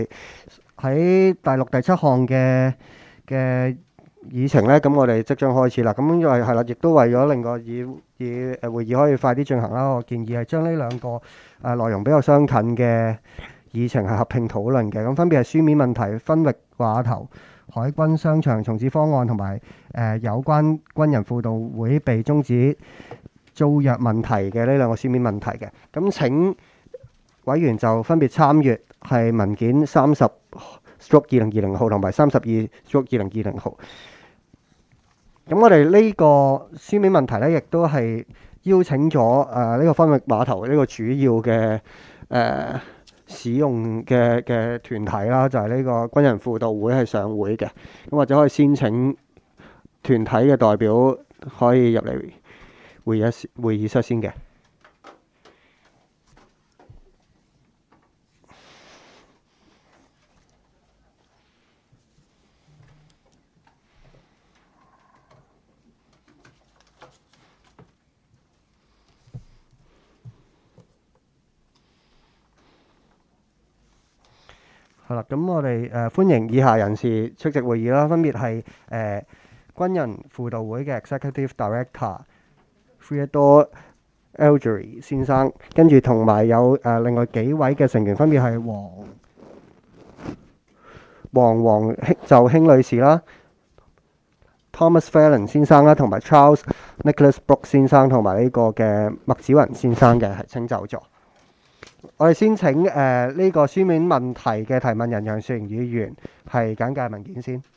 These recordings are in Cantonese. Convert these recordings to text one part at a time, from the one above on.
喺第六、第七項嘅議程呢，咁我哋即將開始啦。咁因為係啦，亦都為咗令個會議可以快啲進行啦，我建議係將呢兩個內容比較相近嘅議程係合併討論嘅。咁分別係書面問題、分域碼頭、海軍商場重置方案同埋有關軍人輔導會被終止租約問題嘅呢兩個書面問題嘅。咁請委員就分別參閱係文件30/2020號同埋32/2020號。咁我哋呢個書面問題呢，亦都係邀請咗呢個分域碼頭呢個主要嘅使用嘅團體啦，就係呢個軍人輔導會係上會嘅。咁或者可以先請團體嘅代表可以入嚟會議室先嘅。好啦，咁我哋歡迎以下人士出席會議啦，分別係軍人輔導會嘅 Executive Director Theodore Algery 先生，跟住同埋有另外幾位嘅成員，分別係黃就興女士啦、Thomas Fallon 先生啦，同埋 Charles Nicholas Brooke 先生，同埋呢個嘅麥子雲先生嘅係請就座。我哋先請呢個書面問題嘅提問人楊雪盈議員係簡介文件先。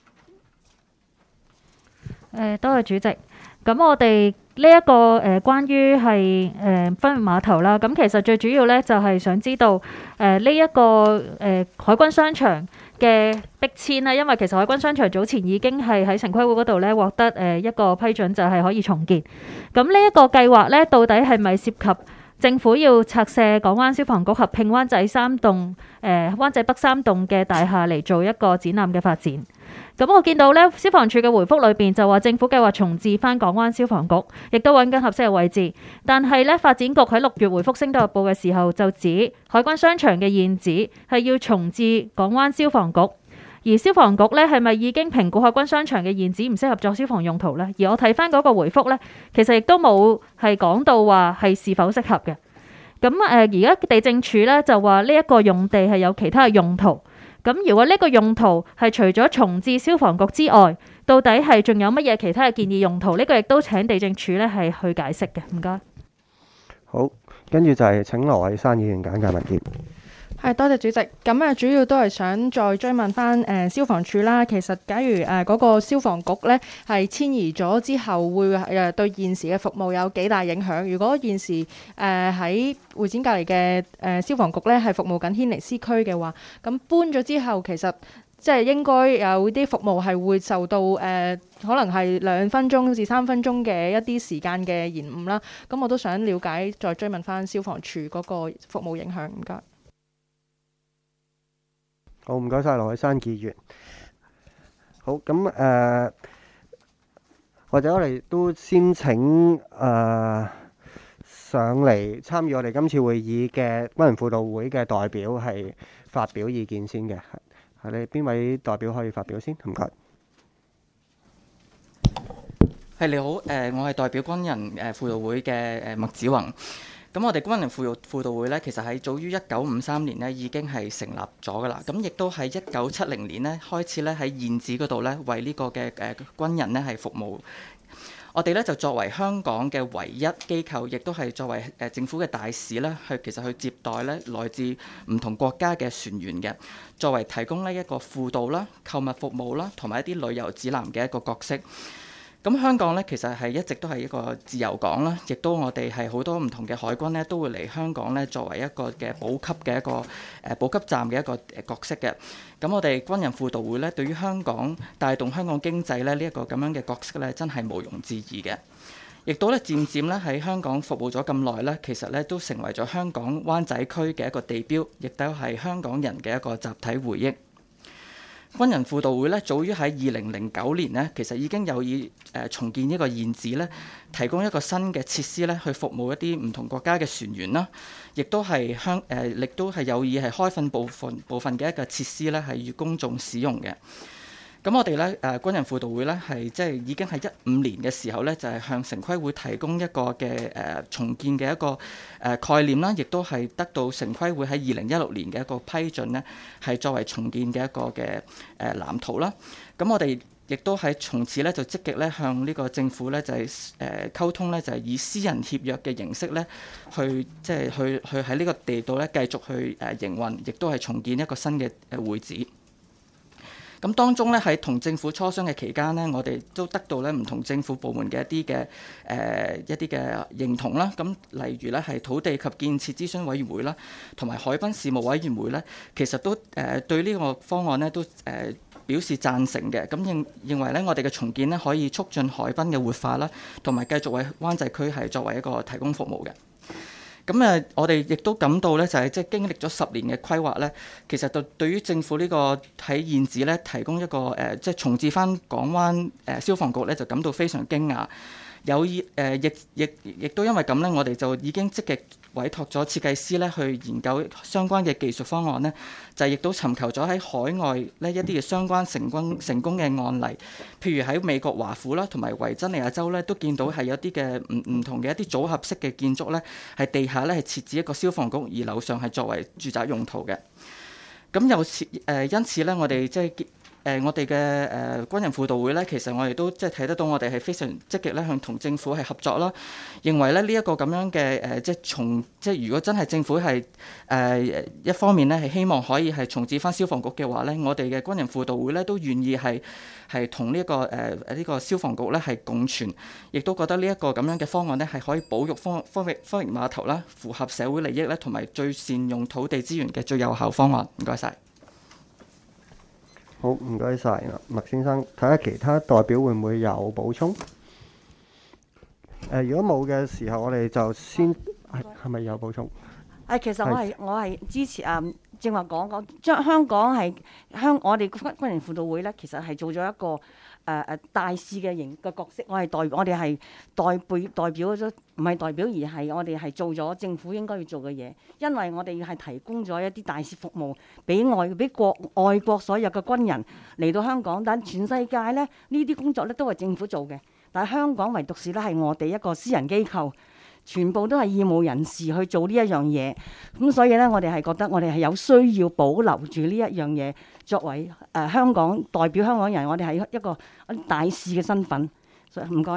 多謝主席。咁我哋呢一個關於係分域碼頭啦，咁其實最主要咧就係想知道呢一個海軍商場嘅逼遷啦，因為其實海軍商場早前已經係喺城規會嗰度咧獲得一個批准，就係可以重建。咁呢一個計劃咧，到底係咪涉及政府要拆卸港灣消防局合併灣仔灣仔北3棟嘅大廈嚟做一個展覽嘅發展？咁我見到咧，消防處嘅回覆裏邊就話政府計劃重置翻港灣消防局，亦都揾緊合適嘅位置。但係咧，發展局喺6月回覆《星島日報》嘅時候就指海軍商場嘅現址係要重置港灣消防局，而消防局咧係咪已經評估海軍商場嘅現址唔適合作消防用途呢？而我睇翻嗰個回覆咧，其實亦都冇係講到話係是否適合嘅。咁而家地政署咧就話呢一個用地係有其他嘅用途。咁如果呢個用途係除咗重置消防局之外，到底係仲有乜嘢其他嘅建議用途？呢個亦都請地政署咧係去解釋嘅。唔該。 好，跟住就係請羅偉珊議員簡介文件。 多謝主席。咁主要都係想再追問翻消防處啦。其實假如嗰個消防局咧係遷移咗之後，會對現時嘅服務有幾大影響？如果現時喺會展隔離嘅消防局咧係服務緊軒尼詩區嘅話，咁搬咗之後，其實即係應該有啲服務係會受到可能係2分鐘至3分鐘嘅一啲時間嘅延誤啦。咁我都想了解，再追問翻消防處嗰個服務影響。唔該。 好，唔該晒羅偉珊議員。好，咁或者我哋都先請上嚟參與我哋今次會議嘅軍人輔導會嘅代表係發表意見先嘅。係你邊位代表可以發表先？唔該。 你好，我係代表軍人輔導會嘅麥子宏。咁我哋軍人輔導會咧，其實喺早於1953年咧已經係成立咗噶啦。咁亦都喺1970年咧開始咧喺現址嗰度咧為呢個嘅軍人咧係服務。我哋咧就作為香港嘅唯一機構，亦都係作為政府嘅大使咧，其實去接待咧來自唔同國家嘅船員嘅，作為提供呢一個輔導啦、購物服務啦，同埋一啲旅遊指南嘅一個角色。咁香港咧其實係一直都係一個自由港啦，亦都我哋係好多唔同嘅海軍咧都會嚟香港咧作為一個嘅補給嘅一個補給站嘅一個角色嘅。咁我哋軍人輔導會咧對於香港帶動香港經濟咧呢一個咁樣嘅角色咧真係毋庸置疑嘅。亦都咧漸漸咧喺香港服務咗咁耐咧，其實咧都成為咗香港灣仔區嘅一個地標，亦都係香港人嘅一個集體回憶。 軍人輔導會咧，早於喺2009年咧，其實已經有意重建呢個現址咧，提供一個新嘅設施咧，去服務一啲唔同國家嘅船員啦，亦都係亦都係有意係開放部分嘅一個設施咧，係予公眾使用嘅。咁我哋咧軍人輔導會咧係即係已經係15年嘅時候咧，就係向城規會提供一個嘅重建嘅一個概念啦，亦都係得到城規會喺2016年嘅一個批准咧，係作為重建嘅一個嘅藍圖啦。咁我哋亦都係從此咧就積極咧向呢個政府咧就係溝通咧，就係以私人協約嘅形式咧去即係去喺呢個地度咧繼續去營運，亦都係重建一個新嘅會址。咁當中咧喺同政府磋商嘅期間呢，我哋都得到咧唔同政府部門嘅一啲嘅認同啦。咁例如咧係土地及建設諮詢委員會啦，同埋海濱事務委員會咧，其實都對呢個方案咧都表示贊成嘅。咁認為咧我哋嘅重建咧可以促進海濱嘅活化啦，同埋繼續為灣仔區係作為一個提供服務嘅。咁我哋亦都感到咧，就係即係經歷咗10年嘅規劃咧，其實對於政府呢個喺現址咧提供一個即係重置翻港灣消防局咧，就感到非常驚訝。亦都因為咁咧，我哋就已經積極委託咗設計師咧去研究相關嘅技術方案咧，就亦都尋求咗喺海外呢一啲嘅相關成功嘅案例，譬如喺美國華府啦，同埋維珍尼亞州咧，都見到係有啲嘅唔同嘅一啲組合式嘅建築咧，係地下咧係設置一個消防局，而樓上係作為住宅用途嘅。咁因此咧，我哋即係我哋嘅軍人輔導會咧，其實我哋都即係睇得到，我哋係非常積極咧向同政府係合作啦。認為咧呢一個咁樣嘅即係如果真係政府係一方面咧係希望可以係重置翻消防局嘅話咧，我哋嘅軍人輔導會咧都願意係同呢個消防局咧係共存，亦都覺得呢一個咁樣嘅方案咧係可以保育方域碼頭啦，符合社會利益咧，同埋最善用土地資源嘅最有效方案。唔該晒。 好，唔該晒麥先生。睇下其他代表會唔會有補充？如果冇嘅時候，我哋就先係咪有補充？ 其實我係支持正話講將香港係我哋軍人輔導會咧，其實係做咗一個大使嘅角色。我哋係代表咗，唔係代表而係我哋係做咗政府應該要做嘅嘢。因為我哋係提供咗一啲大使服務俾外國所有嘅軍人嚟到香港，但全世界咧呢啲工作咧都係政府做嘅，但係香港唯獨是咧係我哋一個私人機構。全部都係義務人士去做呢一樣嘢，咁所以咧，我哋係覺得我哋係有需要保留住呢一樣嘢，作為香港代表香港人，我哋係一個大使嘅身份。所以唔該。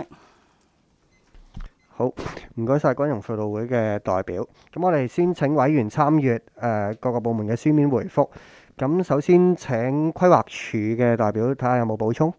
好，唔該晒軍人輔導會嘅代表。咁我哋先請委員參閱各個部門嘅書面回覆。咁首先請規劃署嘅代表睇下有冇補充。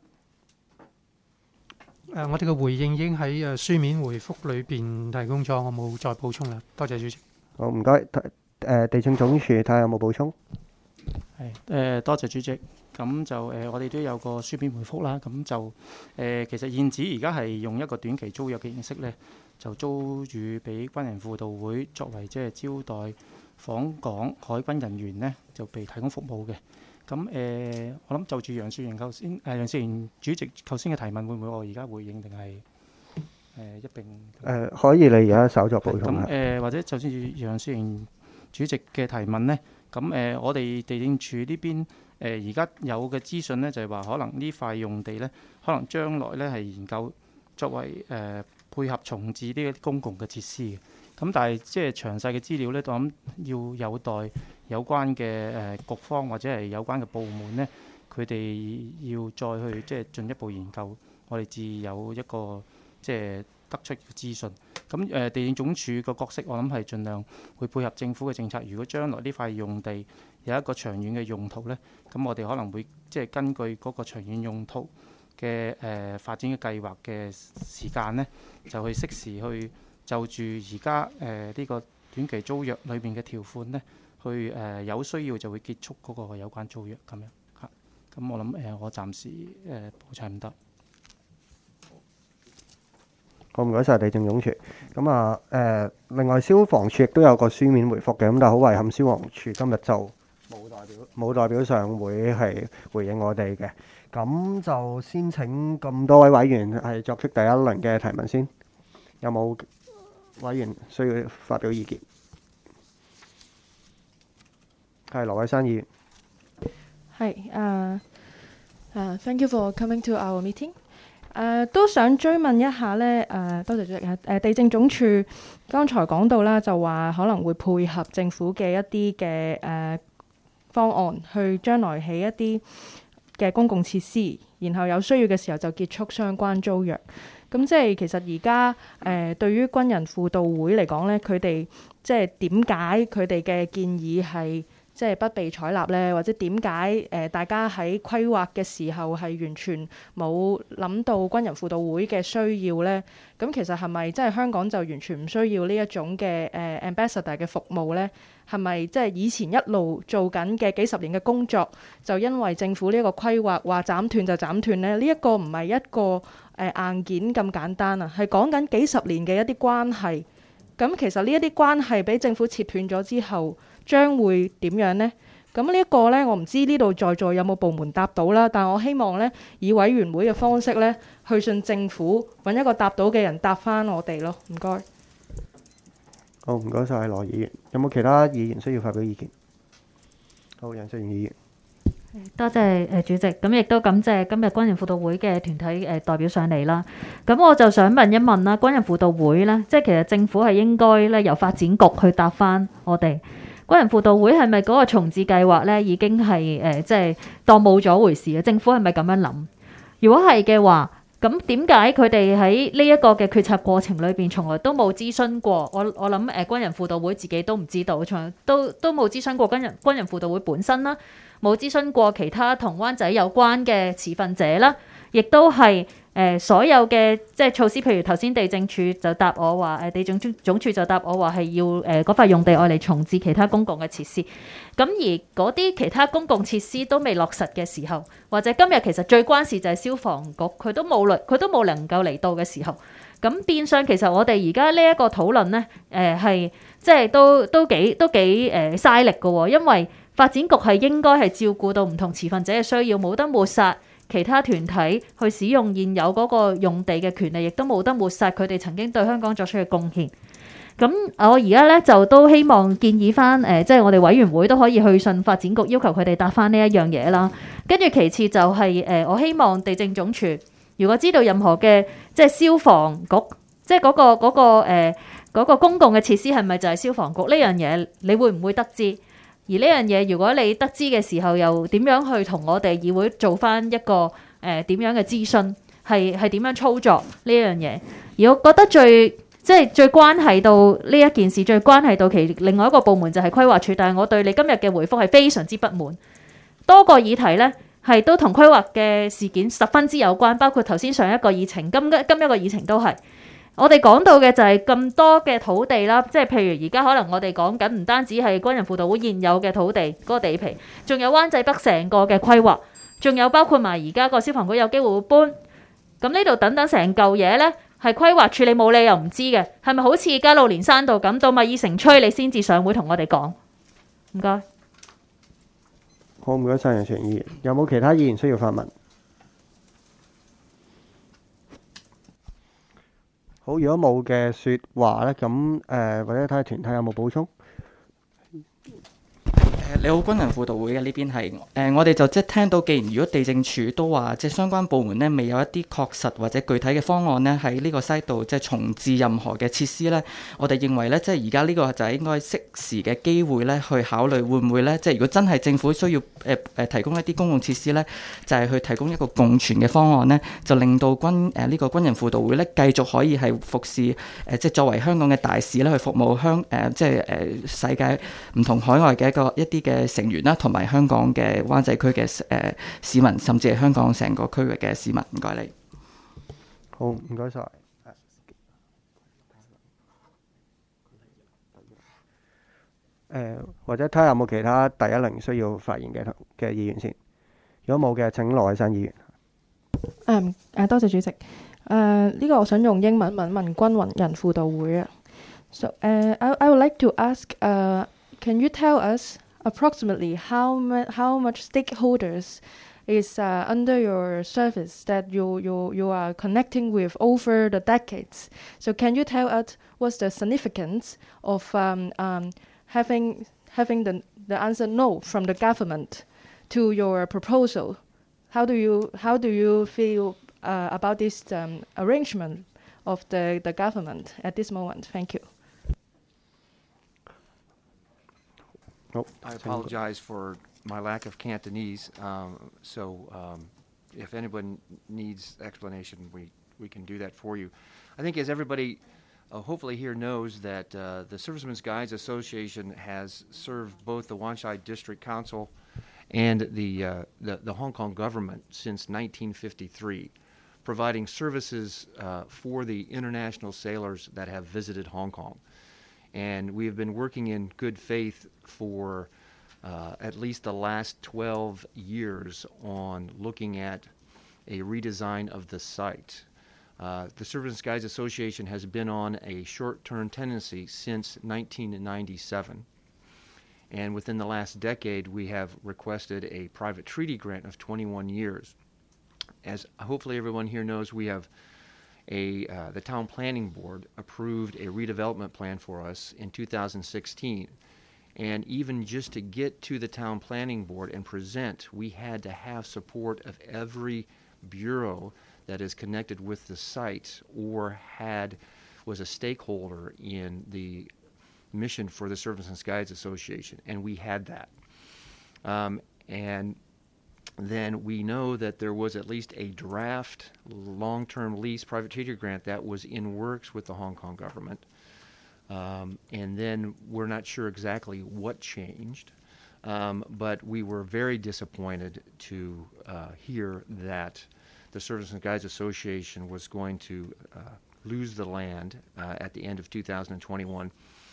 我哋嘅回應已經喺書面回覆裏邊提供咗，我冇再補充啦。多謝主席。 好，唔該。地政總署睇下有冇補充。 係多謝主席。咁就我哋都有個書面回覆啦。咁就其實現址而家係用一個短期租約嘅形式咧，就租予俾軍人輔導會作為即係招待訪港海軍人員咧，就被提供服務嘅。咁我諗就住楊雪盈頭先楊雪盈主席頭先嘅提問，會唔會我而家回應定係一並？ 可以，你而家稍作補充。 咁或者就算楊雪盈主席嘅提問咧，咁我哋地政處呢邊而家有嘅資訊咧，就係話可能呢塊用地咧，可能將來咧係研究作為配合重置呢啲公共嘅設施嘅。咁但係即係詳細嘅資料咧，我諗要有待有關嘅局方或者係有關嘅部門咧，佢哋要再去即係進一步研究，我哋至有一個即係得出嘅資訊。咁地政總署個角色，我諗係盡量會配合政府嘅政策。如果將來呢塊用地有一個長遠嘅用途咧，咁我哋可能會即係根據嗰個長遠用途嘅發展嘅計劃嘅時間咧，就去適時去就住而家呢個短期租約裏面嘅條款咧，去有需要就會結束嗰個有關租約咁樣嚇。咁我諗我暫時補充唔得。 好，唔該晒地政總署。咁另外消防處亦都有個書面回覆嘅，咁但係好遺憾，消防處今日就冇代冇代表上會係回應我哋嘅。咁就先請咁多位委員係作出第一輪嘅提問先。有冇委員需要發表意見？係羅偉珊議員。 係thank you for coming to our meeting。都想追問一下呢，多謝主席。地政總署剛才講到啦，就話可能會配合政府嘅一啲嘅方案，去將來起一啲嘅公共設施，然後有需要嘅時候就結束相關租約。咁即係其實而家對於軍人輔導會嚟講呢，佢哋即係點解佢哋嘅建議係即係不被採納呢？或者點解大家喺規劃嘅時候係完全冇諗到軍人輔導會嘅需要呢？咁其實係咪即係香港就完全唔需要呢一種嘅ambassador 嘅服務呢？係咪即係以前一路做緊嘅幾十年嘅工作，就因為政府呢一個規劃話斬斷就斬斷呢？呢一個唔係一個硬件咁簡單啊，係講緊幾十年嘅一啲關係。咁其實呢一啲關係俾政府切斷咗之後，將會點樣呢？咁呢一個呢，我唔知呢度在座有冇部門答到啦。但我希望呢，以委員會嘅方式呢，去信政府，揾一個答到嘅人答翻我哋咯。唔該。 好，唔該晒羅議員。有冇其他議員需要發表意見？好，楊淑賢議員。 多謝主席，咁亦都感謝今日軍人輔導會嘅團體代表上嚟啦。咁我就想問一問啦，軍人輔導會呢，即係其實政府係應該咧由發展局去答翻我哋軍人輔導會係咪嗰個重置計劃呢已經係即係當冇咗回事啊？政府係咪咁樣諗？如果係嘅話，咁點解佢哋喺呢一個嘅決策過程裏邊，從來都冇諮詢過？我諗軍人輔導會自己都唔知道，從來都冇諮詢過軍人輔導會本身啦，冇諮詢過其他同灣仔有關嘅持份者啦，亦都係所有嘅即係措施，譬如頭先地政署就答我話，地政總署就答我話係要嗰塊用地愛嚟重置其他公共嘅設施。咁而嗰啲其他公共設施都未落實嘅時候，或者今日其實最關事就係消防局，佢都冇能夠嚟到嘅時候，咁變相其實我哋而家呢一個討論呢，係即係都幾嘥力嘅喎，因為發展局係應該係照顧到唔同持份者嘅需要，冇得抹殺其他團體去使用現有嗰個用地嘅權利，亦都冇得抹殺佢哋曾經對香港作出嘅貢獻。咁我而家咧就都希望建議翻即係我哋委員會都可以去信發展局，要求佢哋答翻呢一樣嘢啦。跟住其次就係我希望地政總署如果知道任何嘅即係消防局，即係嗰個公共嘅設施係咪就係消防局呢樣嘢，你會唔會得知？而呢樣嘢，如果你得知嘅時候，又點樣去同我哋議會做翻一個點樣嘅諮詢，係點樣操作呢樣嘢？而我覺得最關係到呢一件事，最關係到其另外一個部門就係規劃署，但係我對你今日嘅回覆係非常之不滿。多個議題呢係都同規劃嘅事件十分之有關，包括頭先上一個議程，今一個議程都係。我哋講到嘅就係咁多嘅土地啦，即係譬如而家可能我哋講緊唔單止係軍人輔導會現有嘅土地嗰個地皮，仲有灣仔北成個嘅規劃，仲有包括埋而家個消防局有機會會搬，咁呢度等等成嚿嘢呢，係規劃處理冇理由唔知嘅，係咪好似加路連山道咁到米已成炊你先至上會同我哋講？唔該。 好，唔該晒楊淑賢議員。有冇其他議員需要發問？好，如果冇嘅説話咧，咁或者睇下團體有冇補充。 你好，軍人輔導會嘅呢邊係我哋就即係聽到，既然如果地政署都話即係相關部門呢未有一啲確實或者具體嘅方案呢喺呢個 site 度即係重置任何嘅設施呢，我哋認為呢，即係而家呢個就係應該適時嘅機會呢去考慮會唔會呢？即係如果真係政府需要提供一啲公共設施呢，就係去提供一個共存嘅方案呢，就令到呢個軍人輔導會呢繼續可以係服侍即係作為香港嘅大使呢去服務即係世界唔同海外嘅一啲嘅成員啦，同埋香港嘅灣仔區嘅市民，甚至係香港成個區域嘅市民。唔該你。 好，唔該晒。或者睇下有冇其他第一輪需要發言嘅議員先。如果冇嘅，請羅偉珊議員。 多謝主席。呢個我想用英文問軍人輔導會啊。So I would like to ask, can you tell us approximately how much stakeholders is under your service that you are connecting with over the decades. So can you tell us what's the significance of having the answer no from the government to your proposal? How do you feel about this arrangement of the government at this moment? Thank you. I apologize for my lack of Cantonese. If anyone needs explanation, we can do that for you. I think as everybody hopefully here knows that the Servicemen's Guides Association has served both the Wan Chai District Council and the Hong Kong government since 1953, providing services for the international sailors that have visited Hong Kong. And we have been working in good faith for at least the last 12 years on looking at a redesign of the site. The Servicemen's Guides Association has been on a short-term tenancy since 1997. And within the last decade, we have requested a private treaty grant of 21 years. As hopefully everyone here knows, we have the Town Planning Board approved a redevelopment plan for us in 2016. And even just to get to the Town Planning Board and present, we had to have support of every bureau that is connected with the site or was a stakeholder in the mission for the Servicemen's Guides Association, and we had that. And then we know that there was at least a draft long-term lease private treaty grant that was in works with the Hong Kong government. And then we're not sure exactly what changed, but we were very disappointed to hear that the Servicemen's Guides Association was going to lose the land at the end of 2021.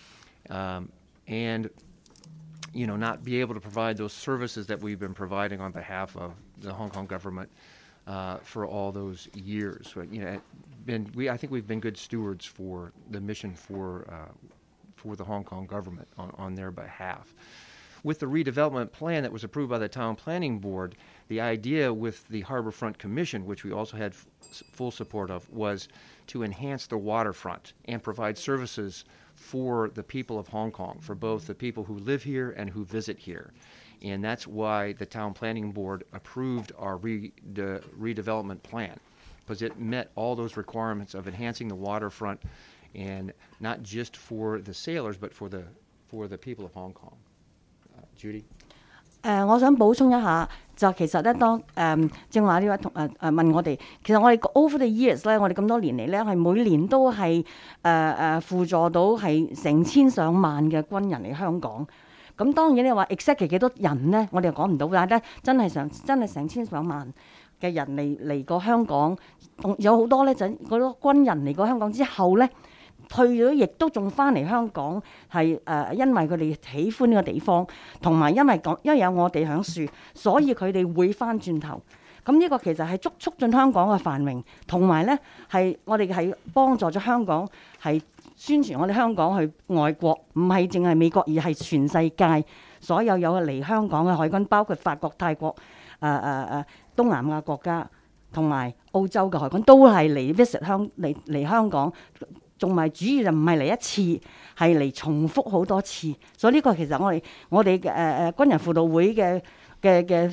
And not be able to provide those services that we've been providing on behalf of the Hong Kong government for all those years. But, I think we've been good stewards for the mission for the Hong Kong government on their behalf. With the redevelopment plan that was approved by the Town Planning Board, the idea with the Harbourfront Commission, which we also had full support of, was to enhance the waterfront and provide services for the people of Hong Kong, for both the people who live here and who visit here. And that's why the Town Planning Board approved our redevelopment plan, because it met all those requirements of enhancing the waterfront, and not just for the sailors, but for the people of Hong Kong. Judy? 我想補充一下，就其實咧，當正話呢位問我哋，其實我哋 over the years 咧，我哋咁多年嚟咧，係每年都係輔助到係成千上萬嘅軍人嚟香港。咁當然你話 exactly 幾多人咧，我哋又講唔到，但係咧真係成千上萬嘅人嚟過香港，有好多咧就嗰啲軍人嚟過香港之後咧。退咗亦都仲翻嚟香港，係因為佢哋喜歡呢個地方，同埋因為有我哋響樹，所以佢哋會翻轉頭。咁呢個其實係促進香港嘅繁榮，同埋咧係我哋係幫助咗香港係宣傳我哋香港去外國，唔係淨係美國，而係全世界所有嚟香港嘅海軍，包括法國、泰國、東南亞國家同埋澳洲嘅海軍，都係嚟 visit 嚟香港。仲埋主要就唔係嚟一次，係嚟重複好多次，所以呢個其實我哋嘅軍人輔導會嘅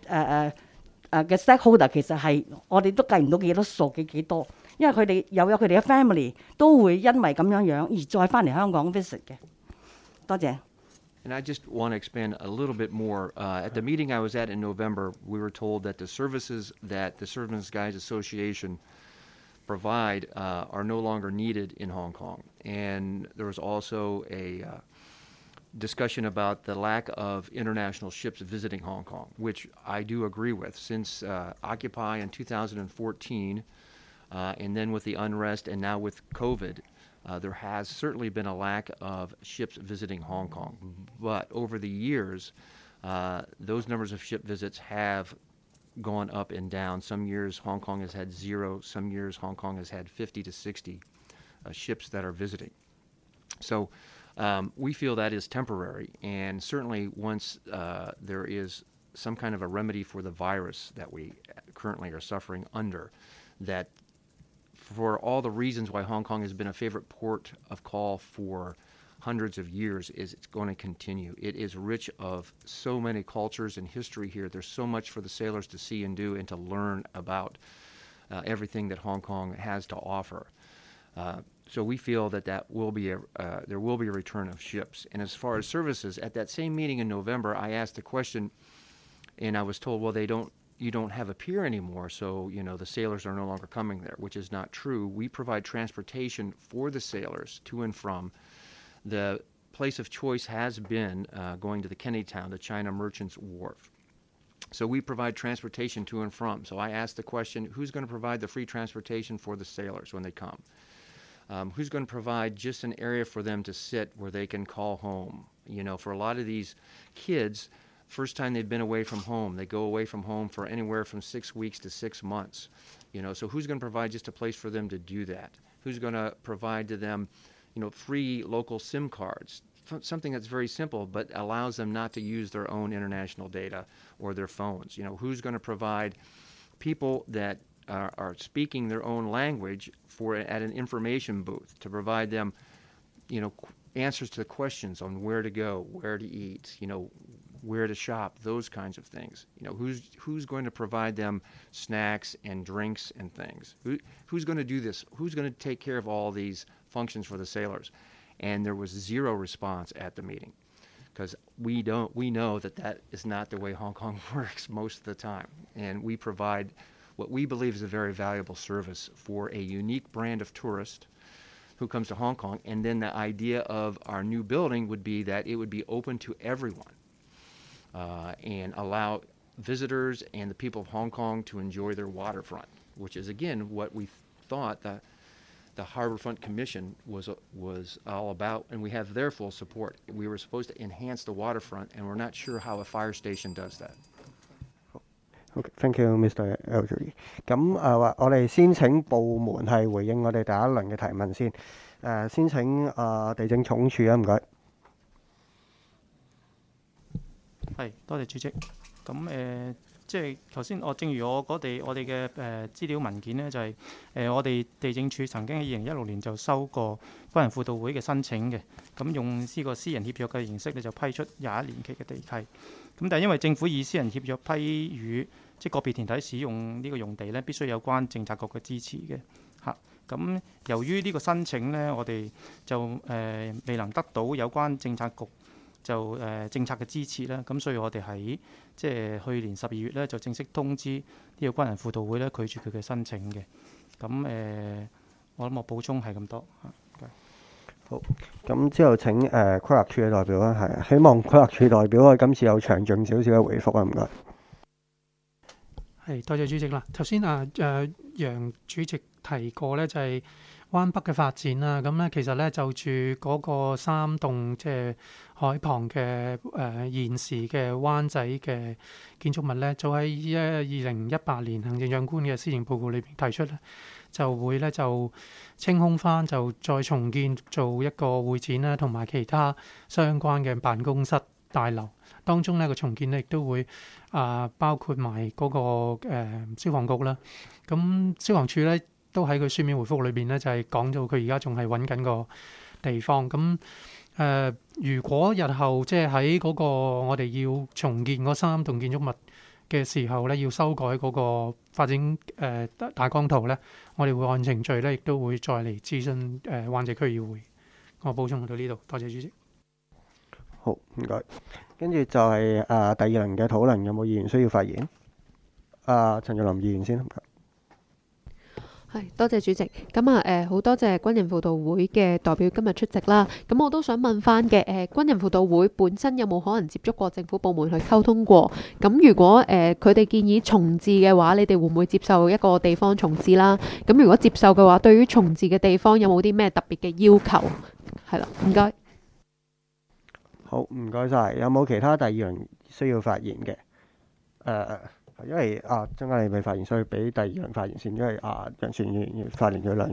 stakeholder 其實係我哋都計唔到幾多數幾多，因為佢哋有佢哋嘅 family 都會因為咁樣而再翻嚟香港 visit 嘅。多謝。 And I just want to expand a little bit more. At the meeting I was at in November, we were told that the services that the Servicemen's Guides Association provide are no longer needed in Hong Kong. And there was also a discussion about the lack of international ships visiting Hong Kong, which I do agree with. Since Occupy in 2014, and then with the unrest and now with COVID, there has certainly been a lack of ships visiting Hong Kong. But over the years, those numbers of ship visits have gone up and down. Some years Hong Kong has had 0. Some years Hong Kong has had 50 to 60 ships that are visiting. So We feel that is temporary, and certainly once there is some kind of a remedy for the virus that we currently are suffering under, that for all the reasons why Hong Kong has been a favorite port of call for hundreds of years, is it's going to continue. It is rich of so many cultures and history here. There's so much for the sailors to see and do and to learn about everything that Hong Kong has to offer. So we feel that there will be a return of ships. And as far as services, at that same meeting in November, I asked the question, and I was told, well, you don't have a pier anymore, so the sailors are no longer coming there, which is not true. We provide transportation for the sailors to and from. The place of choice has been going to the Kennytown, the China Merchants Wharf. So we provide transportation to and from. So I asked the question, who's going to provide the free transportation for the sailors when they come? Who's going to provide just an area for them to sit where they can call home? For a lot of these kids, first time they've been away from home, they go away from home for anywhere from 6 weeks to 6 months. So who's going to provide just a place for them to do that? Who's going to provide to them free local SIM cards, something that's very simple but allows them not to use their own international data or their phones. Who's going to provide people that are speaking their own language at an information booth to provide them, answers to the questions on where to go, where to eat, where to shop, those kinds of things. Who's going to provide them snacks and drinks and things? Who's going to do this? Who's going to take care of all these functions for the sailors? And there was zero response at the meeting, because we know that is not the way Hong Kong works most of the time. And we provide what we believe is a very valuable service for a unique brand of tourist who comes to Hong Kong. And then the idea of our new building would be that it would be open to everyone and allow visitors and the people of Hong Kong to enjoy their waterfront, which is, again, what we thought the Harbourfront Commission was all about, and we have their full support. We were supposed to enhance the waterfront, and we're not sure how a fire station does that. Okay, thank you, Mr. Eldery。咁我哋先請部門係回應我哋第一輪嘅提問先。先請地政總署啊，唔該。 係，多謝主席。咁即係頭先正如我哋嘅資料文件呢，就係我哋地政署曾經喺2016年就收過軍人輔導會嘅申請嘅，咁用呢個私人協約嘅形式咧就批出21年期嘅地契。咁但係因為政府以私人協約批予即係個別團體使用呢個用地咧，必須有關政策局嘅支持嘅嚇。咁由於呢個申請咧，我哋就未能得到有關政策局就政策嘅支持啦，咁所以我哋喺即係去年12月咧就正式通知呢個軍人輔導會咧拒絕佢嘅申請嘅。咁我諗我補充係咁多嚇。 好，咁之後請規劃處嘅代表啦，係希望規劃處代表可以今次有詳盡少少嘅回覆啊，唔該。 係，多謝主席啦。頭先楊主席提過咧，就係灣北嘅發展啦。咁咧其實咧就住嗰個3棟即係海旁嘅現時嘅灣仔嘅建築物咧，早喺2018年行政長官嘅施政報告裏邊提出咧，就會咧就清空翻，就再重建做一個會展啦，同埋其他相關嘅辦公室大樓。當中咧個重建咧亦都會包括埋嗰個消防局啦。咁消防處咧都喺佢書面回覆裏邊咧就係講到佢而家仲係揾緊個地方。咁如果日後即係喺嗰個我哋要重建嗰3棟建築物嘅時候咧，要修改嗰個發展大綱圖咧，我哋會按程序咧，亦都會再嚟諮詢灣仔區議會。我補充到呢度，多謝主席。 好，唔該。跟住就係第2輪嘅討論，有冇議員需要發言？陳玉林議員先，唔該。 係，多謝主席。咁好多謝軍人輔導會嘅代表今日出席啦。咁我都想問翻嘅，軍人輔導會本身有冇可能接觸過政府部門去溝通過？咁如果佢哋建議重置嘅話，你哋會唔會接受一個地方重置啦？咁如果接受嘅話，對於重置嘅地方有冇啲咩特別嘅要求？係啦，唔該。 好，唔該晒。有冇其他第2輪需要發言嘅？因為張家你未發言，所以俾第2輪發言先。因為楊旋議員發言咗兩。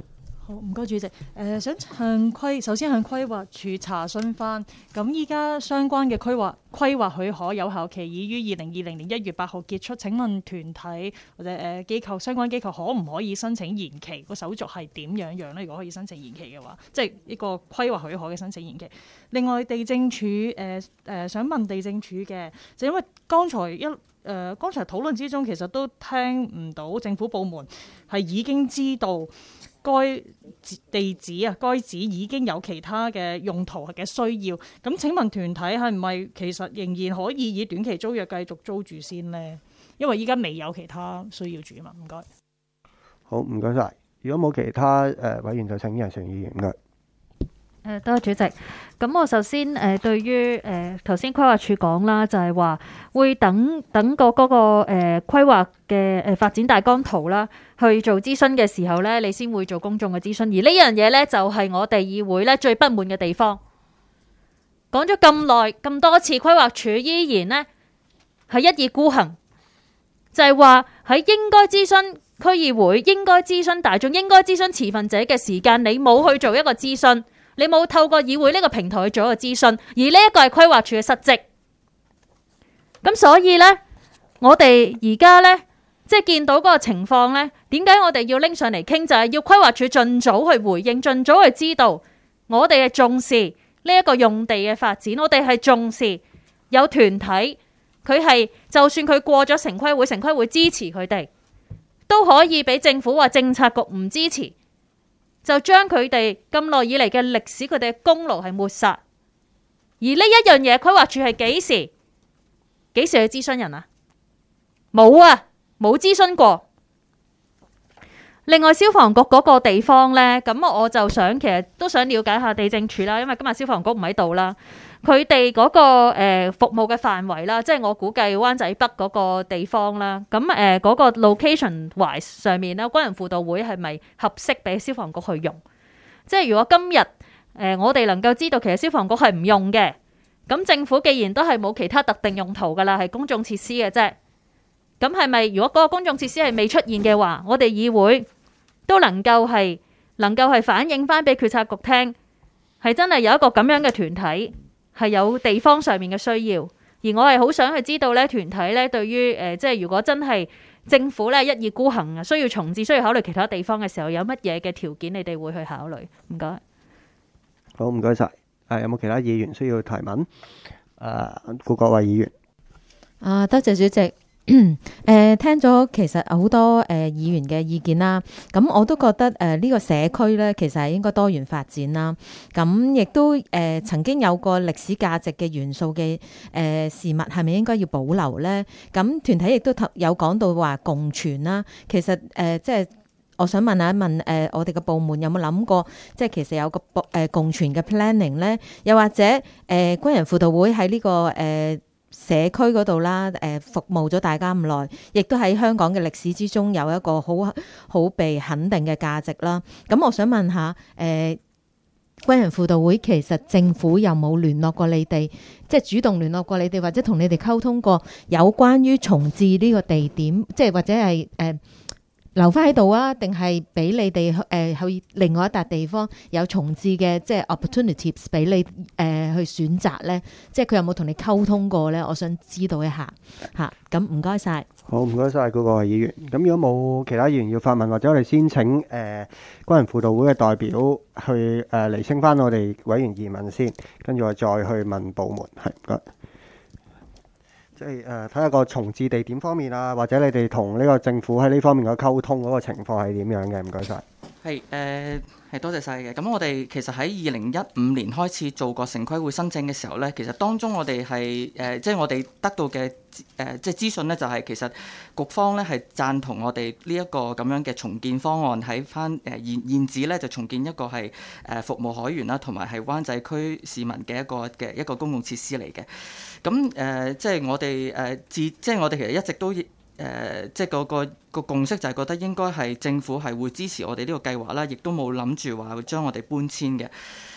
好，唔該主席。想首先向規劃署查詢翻，咁依家相關嘅規劃許可有效期已於2020年1月8號結束。請問團體或者相關機構可唔可以申請延期？個手續係點樣樣咧？如果可以申請延期嘅話，即係一個規劃許可嘅申請延期。另外地政署想問地政署嘅，就因為剛才討論之中，其實都聽唔到政府部門係已經知道該址已經有其他嘅用途嘅需要。咁請問團體係唔係其實仍然可以以短期租約繼續租住先呢？因為依家未有其他需要住啊嘛。唔該。 好，唔該晒。如果冇其他委員就請楊成議員唔該。 多謝主席。咁我首先對於頭先規劃署講啦，就係話會等個嗰個規劃嘅發展大綱圖啦，去做諮詢嘅時候咧，你先會做公眾嘅諮詢。而呢樣嘢咧，就係我哋議會咧最不滿嘅地方。講咗咁耐咁多次，規劃署依然呢係一意孤行，就係話喺應該諮詢區議會、應該諮詢大眾、應該諮詢持份者嘅時間，你冇去做一個諮詢。你冇透過議會呢個平台去做一個諮詢，而呢一個係規劃署嘅失職。咁所以呢，我哋而家呢，即係見到嗰個情況呢，點解我哋要拎上嚟傾？就係要規劃署盡早去回應，盡早去知道我哋係重視呢一個用地嘅發展，我哋係重視有團體，佢係就算佢過咗城規會，城規會支持佢哋，都可以俾政府話政策局唔支持。就將佢哋咁耐以嚟嘅歷史，佢哋嘅功勞係抹殺。而呢一樣嘢，規劃署係幾時去諮詢人啊？冇啊，冇諮詢過。另外消防局嗰個地方呢，咁我就其實都想了解下地政署啦，因為今日消防局唔喺度啦。佢哋嗰個服務嘅範圍啦，即係我估計灣仔北嗰個地方啦，咁嗰個 location wise 上面咧，軍人輔導會係咪合適俾消防局去用？即係如果今日我哋能夠知道其實消防局係唔用嘅，咁政府既然都係冇其他特定用途㗎啦，係公眾設施嘅啫，咁係咪如果嗰個公眾設施係未出現嘅話，我哋議會都能夠係反映翻俾決策局聽，係真係有一個咁樣嘅團體。係有地方上面嘅需要，而我係好想去知道咧，團體咧對於即係如果真係政府咧一意孤行啊，需要重置，需要考慮其他地方嘅時候，有乜嘢嘅條件你哋會去考慮？唔該。 好，唔該晒。有冇其他議員需要提問？顧國偉議員。 多謝主席。聽咗其實好多議員嘅意見啦，咁我都覺得呢個社區咧其實係應該多元發展啦，咁亦都曾經有個歷史價值嘅元素嘅事物係咪應該要保留咧？咁團體亦都有講到話共存啦，其實即係我想問一問我哋嘅部門有冇諗過，即係其實有個共存嘅 planning 咧？又或者軍人輔導會喺呢個社區嗰度啦，服務咗大家咁耐，亦都喺香港嘅歷史之中有一個好被肯定嘅價值啦。咁我想問下，軍人輔導會其實政府有冇聯絡過你哋，即係主動聯絡過你哋，或者同你哋溝通過有關於重置呢個地點，即係或者係留翻喺度啊？定係俾你哋去另外一笪地方有重置嘅，即係 opportunities 俾你去選擇咧？即係佢有冇同你溝通過咧？我想知道一下嚇。咁唔該晒。 好，唔該晒嗰個議員。咁如果冇其他議員要發問，或者我哋先請軍人輔導會嘅代表去釐清翻我哋委員疑問先，跟住我再去問部門。係，唔該。即係睇下個重置地點方面啊，或者你哋同呢個政府喺呢方面嘅溝通嗰個情況係點樣嘅？唔該晒。 係多謝晒嘅。咁我哋其實喺2015年開始做過城規會申請嘅時候呢，其實當中我哋係即係我哋得到嘅即係資訊呢，就係其實局方呢係贊同我哋呢一個咁樣嘅重建方案，喺翻現址呢就重建一個係服務海員啦，同埋係灣仔區市民嘅一個公共設施嚟嘅。咁即係我哋即係我哋其實一直都即係個共識就係覺得應該係政府係會支持我哋呢個計劃啦，亦都冇諗住話會將我哋搬遷嘅。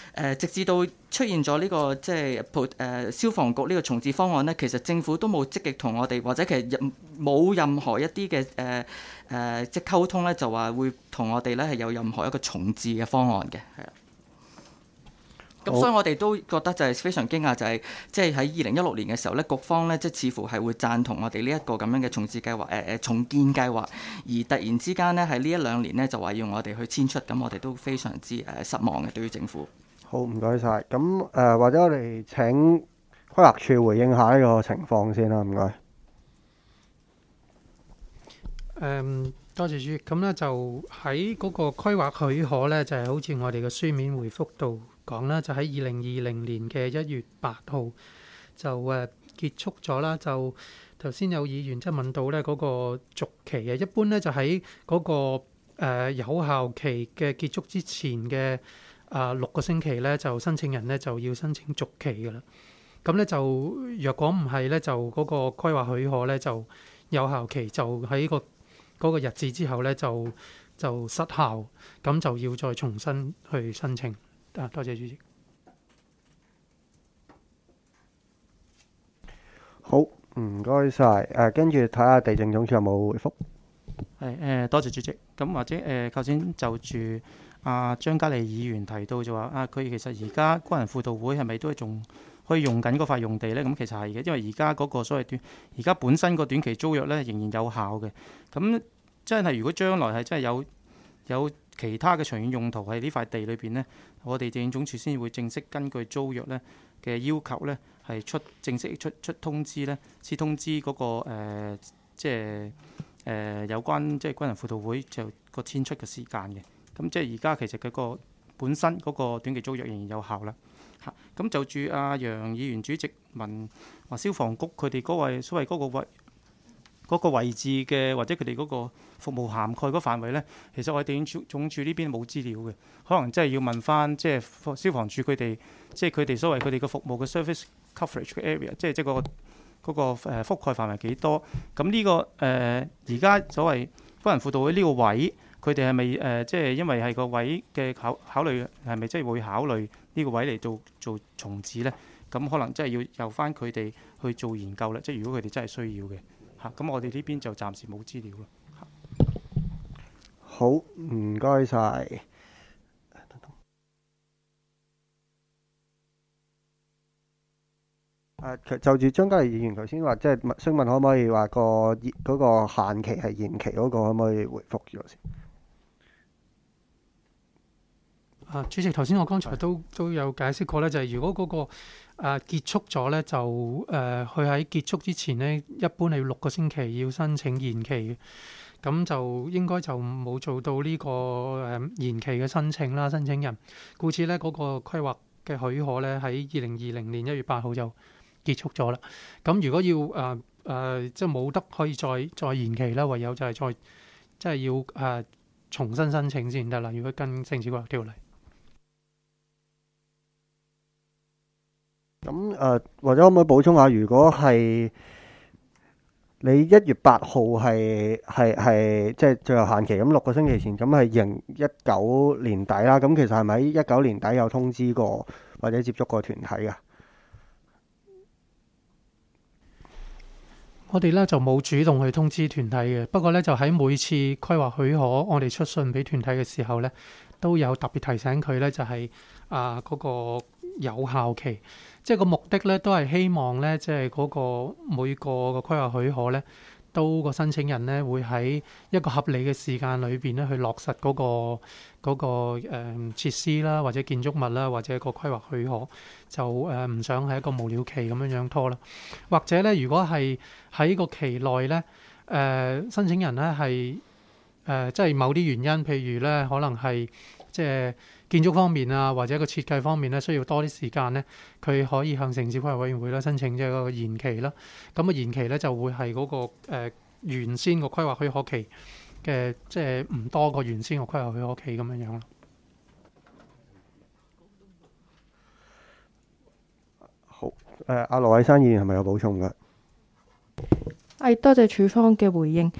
直至到出現咗呢個即係消防局呢個重置方案呢，其實政府都冇積極同我哋，或者其實冇任何一啲嘅即係溝通呢，就話會同我哋呢係有任何一個重置嘅方案嘅，係啊。咁所以我哋都覺得就係非常驚訝，就係即係喺2016年嘅時候咧，局方咧即係似乎係會贊同我哋呢一個咁樣嘅重置計劃、重建計劃，而突然之間呢，喺呢1-2年呢，就話要我哋去遷出，咁我哋都非常之失望嘅對於政府。 好，唔該晒。咁或者我哋請規劃處回應下呢個情況先啦，唔該。 多謝主席。咁咧就喺嗰個規劃許可咧，就係好似我哋嘅書面回覆度講啦，就喺2020年嘅1月8號就結束咗啦。就頭先有議員即係問到咧嗰個續期嘅，一般咧就喺嗰個有效期嘅結束之前嘅6個星期咧，就申請人咧就要申請續期㗎啦。咁咧就若果唔係咧，就嗰個規劃許可咧就有效期就喺嗰個日子之後咧就失效，咁就要再重新去申請。多謝主席。 好，唔該晒。跟住睇下地政總署有冇回覆。 係多謝主席。咁或者頭先就住張嘉莉議員提到就話佢其實而家軍人輔導會係咪都係仲可以用緊嗰塊用地咧？咁其實係嘅，因為而家嗰個所謂而家本身個短期租約咧仍然有效嘅。咁真係如果將來係真係有其他嘅長遠用途喺呢塊地裏邊呢，我哋地政總署先會正式根據租約咧嘅要求咧係正式出通知咧，先通知嗰個即係有關即係軍人輔導會就個遷出嘅時間嘅。咁即係而家其實佢個本身嗰個短期租約仍然有效啦。嚇，咁就住楊議員主席問話消防局佢哋所謂嗰個位置嘅，或者佢哋嗰個服務涵蓋嗰範圍咧，其實我哋地政總署呢邊冇資料嘅，可能真係要問翻即係消防處佢哋，即係佢哋所謂佢哋嘅服務嘅 service coverage area， 即係嗰個覆蓋範圍幾多？咁呢個而家所謂軍人輔導會呢個位，佢哋係咪即係因為係個位嘅考慮係咪即係會考慮呢個位嚟做重置咧？咁可能真係要由翻佢哋去做研究啦。即係如果佢哋真係需要嘅。咁我哋呢邊就暫時冇資料啦。 好，唔該晒。就住張嘉莉議員頭先話，即係詢問可唔可以話嗰個限期係延期嗰個，可唔可以回覆咗先？ 主席，頭先我剛才都有解釋過咧，就係如果嗰個結束咗咧，就佢喺結束之前呢，一般係要6個星期要申請延期嘅，咁就應該就冇做到呢個延期嘅申請啦，申請人。故此咧，嗰個規劃嘅許可咧喺2020年1月8號就結束咗啦。咁如果要即係冇得可以再延期啦，唯有就係即係要重新申請先得啦。如果跟城市規劃條例。 咁或者可唔可以補充下，如果係你1月8號係即係最後限期，咁6個星期前，咁係2019年底啦。咁其實係咪喺19年底有通知過或者接觸過團體㗎？ 我哋咧就冇主動去通知團體嘅，不過咧就喺每次規劃許可，我哋出信俾團體嘅時候咧，都有特別提醒佢咧，就係嗰個有效期。即係個目的咧，都係希望咧，即係嗰個每個規劃許可咧，都個申請人咧會喺一個合理嘅時間裏邊咧，去落實嗰個設施啦，或者建築物啦，或者個規劃許可，就唔想係一個無了期咁樣拖啦。或者咧，如果係喺個期內咧，申請人咧係即係某啲原因，譬如咧可能係即係建築方面啊，或者個設計方面咧，需要多啲時間咧，佢可以向城市規劃委員會啦申請即係個延期啦。咁延期咧就會係嗰個原先個規劃許可期嘅，即係唔多過原先個規劃許可期咁樣樣咯。 好，阿羅偉山議員係咪有補充㗎？ 多謝署方嘅回應。不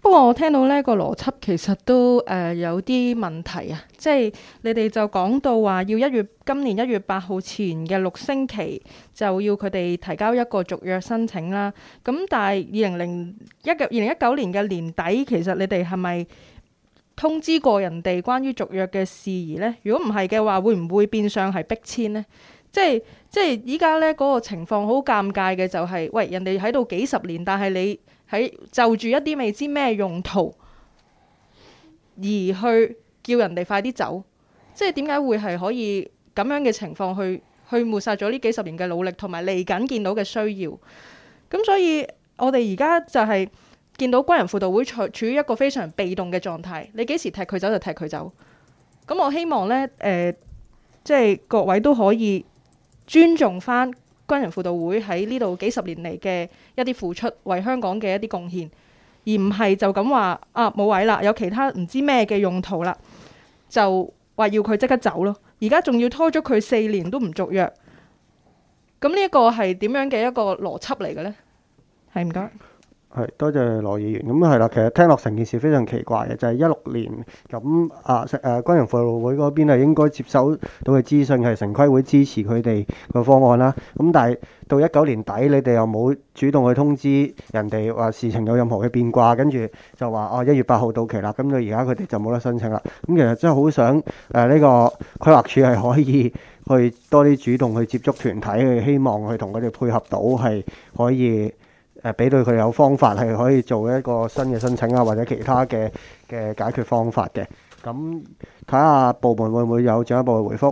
不過我聽到呢個邏輯其實都有啲問題啊，即係你哋就講到話要今年1月8號前嘅6星期就要佢哋提交一個續約申請啦。咁但係2019年嘅年底，其實你哋係咪通知過人哋關於續約嘅事宜呢？如果唔係嘅話，會唔會變相係逼遷呢？即係依家呢嗰個情況好尷尬嘅就係，喂，人哋喺度幾十年，但係你喺就住一啲未知咩用途而去叫人哋快啲走，即係點解會係可以咁樣嘅情況去抹殺咗呢幾十年嘅努力同埋嚟緊見到嘅需要？咁所以我哋而家就係見到軍人輔導會處於一個非常被動嘅狀態，你幾時踢佢走就踢佢走。咁我希望呢，即係各位都可以尊重翻軍人輔導會喺呢度幾十年嚟嘅一啲付出，為香港嘅一啲貢獻，而唔係就咁話冇位啦，有其他唔知咩嘅用途啦，就話要佢即刻走咯。而家仲要拖咗佢4年都唔續約，咁呢一個係點樣嘅一個邏輯嚟嘅呢？係唔該。 係，多謝羅議員。咁係啦，其實聽落成件事非常奇怪嘅，就係16年咁軍人輔導會嗰邊係應該接收到嘅資訊係城規會支持佢哋個方案啦。咁但係到19年底，你哋又冇主動去通知人哋話事情有任何嘅變卦，跟住就話1月8號到期啦。咁到而家佢哋就冇得申請啦。咁其實真係好想呢個規劃署係可以去多啲主動去接觸團體，去希望去同佢哋配合到，係可以俾到佢哋有方法係可以做一個新嘅申請啊，或者其他嘅解決方法嘅。咁睇下部門會唔會有進一步嘅回覆。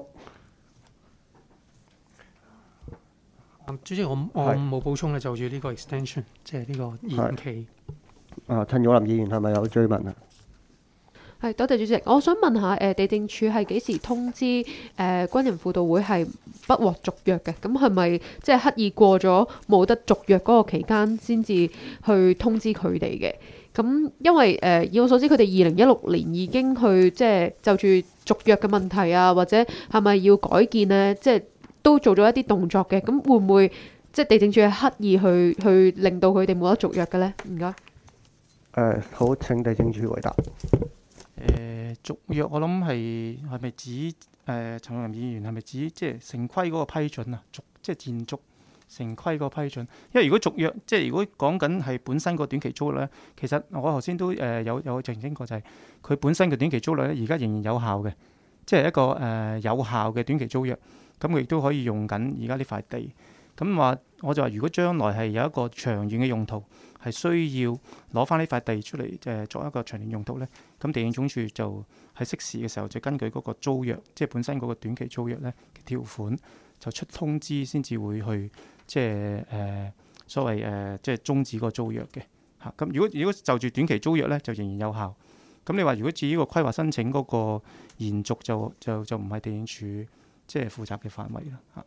主席，我冇補充咧，就住呢個 extension， 即係呢個延期。 陳玉林議員係咪有追問啊？ 係，多謝主席。我想問下，地政署係幾時通知軍人輔導會係不獲續約嘅？咁係咪即係刻意過咗冇得續約嗰個期間先至去通知佢哋嘅？咁因為以我所知，佢哋2016年已經去即係就住續約嘅問題啊，或者係咪要改建呢？即係都做咗一啲動作嘅。咁會唔會即係地政署係刻意去令到佢哋冇得續約嘅呢？唔該。 好，請地政署回答。 續約我諗係咪指陳玉林議員係咪指即係城規嗰個批准啊？即係建築城規嗰個批准。因為如果續約即係如果講緊係本身個短期租約咧，其實我頭先都有澄清過，就係佢本身嘅短期租約咧，而家仍然有效嘅，即係一個有效嘅短期租約。咁佢亦都可以用緊而家呢塊地。咁話我就話，如果將來係有一個長遠嘅用途，係需要攞翻呢塊地出嚟作一個長遠用途咧，咁地政總署就喺適時嘅時候就根據嗰個租約，即係本身嗰個短期租約咧嘅條款，就出通知先至會去即係所謂即係終止嗰個租約嘅嚇。咁如果就住短期租約咧，就仍然有效。咁你話如果至於個規劃申請嗰個延續就唔係地政署即係負責嘅範圍啦嚇。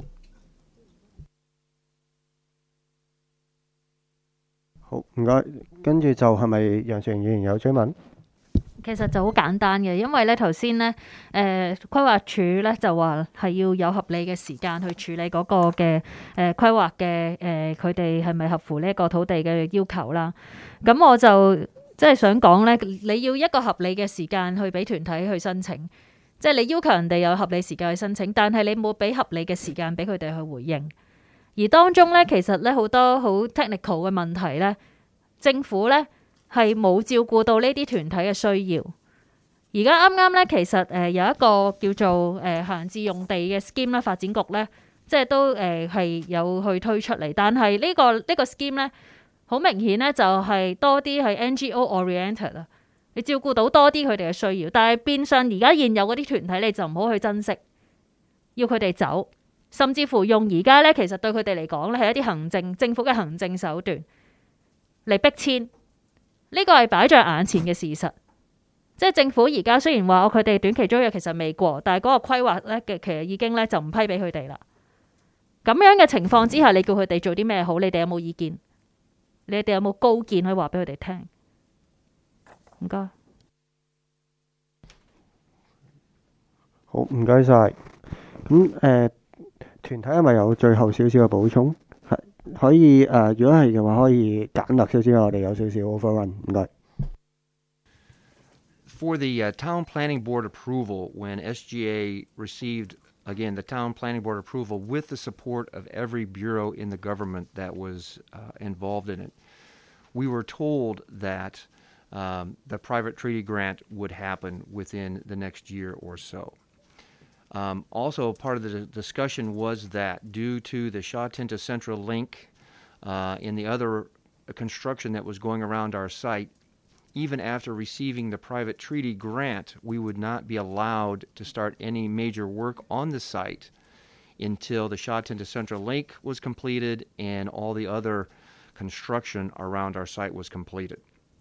好，唔該。跟住就係咪楊兆盈議員有追問？ 其實就好簡單嘅，因為咧頭先咧規劃署咧就話係要有合理嘅時間去處理嗰個嘅規劃嘅佢哋係咪合乎呢一個土地嘅要求啦。咁我就即係想講咧，你要一個合理嘅時間去俾團體去申請，即係你要求人哋有合理時間去申請，但係你冇俾合理嘅時間俾佢哋去回應。而當中咧，其實咧好多好 technical 嘅問題咧，政府咧係冇照顧到呢啲團體嘅需要。而家啱啱咧，其實有一個叫做閒置用地嘅 scheme 咧，發展局咧即係都係有去推出嚟，但係呢個 scheme 咧好明顯咧就係多啲係 NGO oriented 啊，你照顧到多啲佢哋嘅需要，但係變相而家現有嗰啲團體你就唔好去珍惜，要佢哋走。甚至乎用而家咧，其實對佢哋嚟講咧，係一啲政府嘅行政手段嚟逼遷，呢個係擺在眼前嘅事實。即係政府而家雖然話佢哋短期租約其實未過，但係嗰個規劃咧嘅其實已經咧就唔批俾佢哋啦。咁樣嘅情況之下，你叫佢哋做啲咩好？你哋有冇意見？你哋有冇高見可以話俾佢哋聽？唔該。 好，唔該晒。咁團體係咪有最後少少嘅補充？係可以如果係嘅話，可以簡略少少，我哋有少少 overrun。唔該。 For the Town Planning Board approval, when SGA received, again, the Town Planning Board approval with the support of every bureau in the government that was involved in it, we were told that the private treaty grant would happen within the next year or so. Also, part of the discussion was that due to the Shaw Tinta Central Link and the other construction that was going around our site, even after receiving the private treaty grant, we would not be allowed to start any major work on the site until the Shaw Tinta Central Link was completed and all the other construction around our site was completed.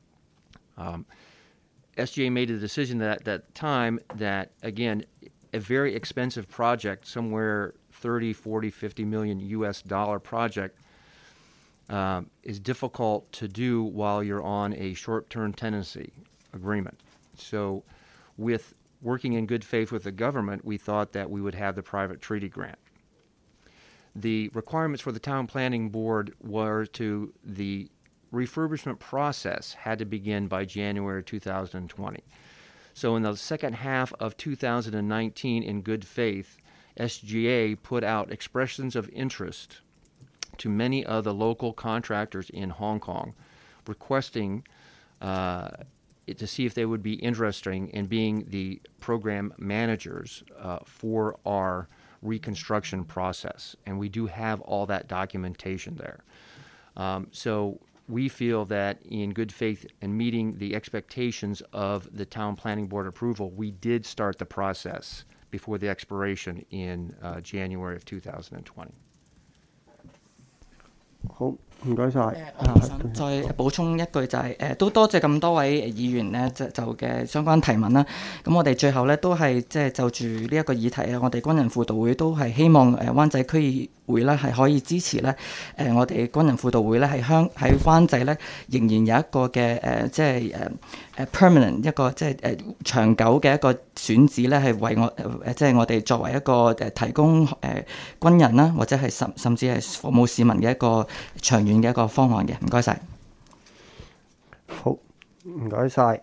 SGA made a decision at that time that, again, a very expensive project, somewhere 30, 40, 50 million US dollar project, is difficult to do while you're on a short-term tenancy agreement. So with working in good faith with the government, we thought that we would have the private treaty grant. The requirements for the Town Planning Board were the refurbishment process had to begin by January 2020. So in the second half of 2019, in good faith, SGA put out expressions of interest to many of the local contractors in Hong Kong, requesting to see if they would be interested in being the program managers for our reconstruction process. And we do have all that documentation there. So we feel that in good faith and meeting the expectations of the Town Planning Board approval, we did start the process before the expiration in January of 2020. 好，唔該晒。 我想再補充一句就係都多謝咁多位議員呢就嘅相關提問啦。咁我哋最後呢都係即係就住呢一個議題啊，我哋軍人輔導會都係希望灣仔區議會呢係可以支持呢我哋軍人輔導會呢喺灣仔呢仍然有一個嘅即係permanent 一個即係長久嘅一個選址呢係為我即係我哋作為一個提供軍人啦或者係甚至係服務市民嘅一個長遠嘅一個方案嘅，唔該晒。 好，唔該晒。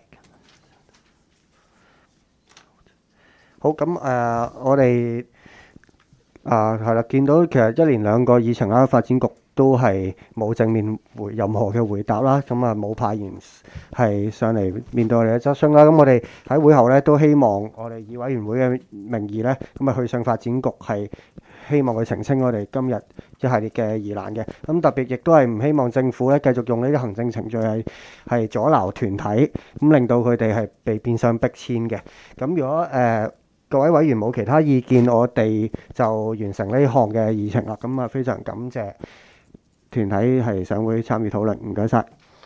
好，咁我哋係啦，見到其實一連兩個議程啦，發展局都係冇正面任何嘅回答啦，咁冇派員係上嚟面對我哋嘅質詢啦。咁我哋喺會後咧都希望我哋議委員會嘅名義咧，咁去信發展局係希望佢澄清我哋今日一系列嘅疑難嘅。咁特別亦都係唔希望政府咧繼續用呢啲行政程序係阻撓團體，咁令到佢哋係被變相逼遷嘅。咁如果各位委員冇其他意見，我哋就完成呢項嘅議程啦。咁非常感謝團體係上會參與討論，唔該晒。